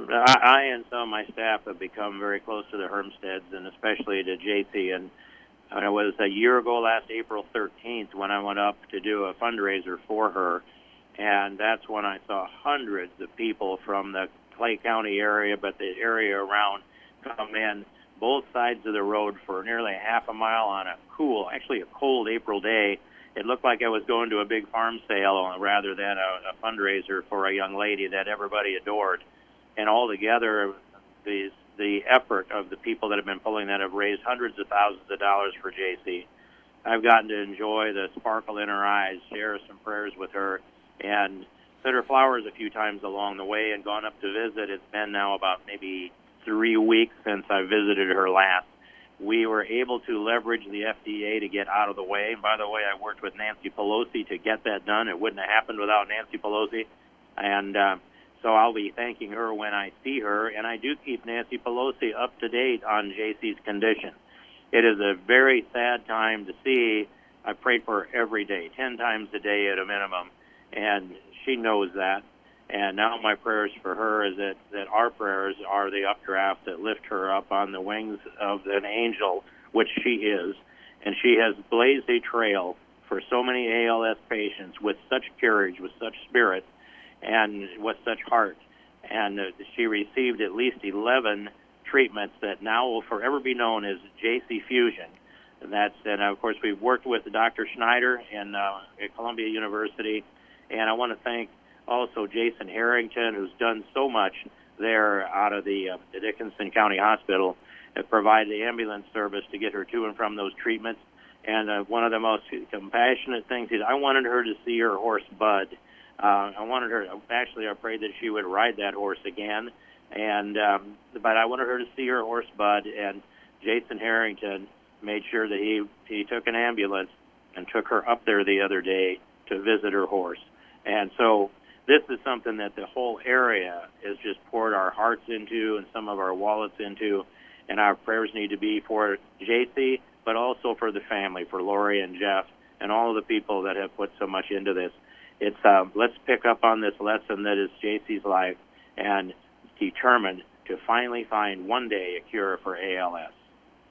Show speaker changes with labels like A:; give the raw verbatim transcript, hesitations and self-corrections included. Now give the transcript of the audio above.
A: I, I and some of my staff have become very close to the Hermsteds, and especially to J C. And uh, it was a year ago, last April thirteenth, when I went up to do a fundraiser for her, and that's when I saw hundreds of people from the Clay County area, but the area around, come in both sides of the road for nearly half a mile on a cool, actually a cold April day. It looked like I was going to a big farm sale rather than a, a fundraiser for a young lady that everybody adored. And altogether, the, the effort of the people that have been pulling that have raised hundreds of thousands of dollars for J C. I've gotten to enjoy the sparkle in her eyes, share some prayers with her, and sent her flowers a few times along the way and gone up to visit. It's been now about maybe three weeks since I visited her last. We were able to leverage the F D A to get out of the way. And by the way, I worked with Nancy Pelosi to get that done. It wouldn't have happened without Nancy Pelosi. And uh, so I'll be thanking her when I see her. And I do keep Nancy Pelosi up to date on J C's condition. It is a very sad time to see. I prayed for her every day, ten times a day at a minimum. And she knows that. And now my prayers for her is that, that our prayers are the updraft that lift her up on the wings of an angel, which she is. And she has blazed a trail for so many A L S patients with such courage, with such spirit, and with such heart. And uh, she received at least eleven treatments that now will forever be known as J C Fusion. And that's, and of course, we've worked with Doctor Schneider in, uh, at Columbia University. And I want to thank also Jason Harrington, who's done so much there out of the, uh, the Dickinson County Hospital, to provide the ambulance service to get her to and from those treatments. And uh, one of the most compassionate things is I wanted her to see her horse Bud. Uh, I wanted her, actually I prayed that she would ride that horse again. And um, but I wanted her to see her horse Bud, and Jason Harrington made sure that he, he took an ambulance and took her up there the other day to visit her horse. And so this is something that the whole area has just poured our hearts into and some of our wallets into, and our prayers need to be for J C, but also for the family, for Lori and Jeff, and all of the people that have put so much into this. It's uh, let's pick up on this lesson that is J C's life and determined to finally find one day a cure for A L S.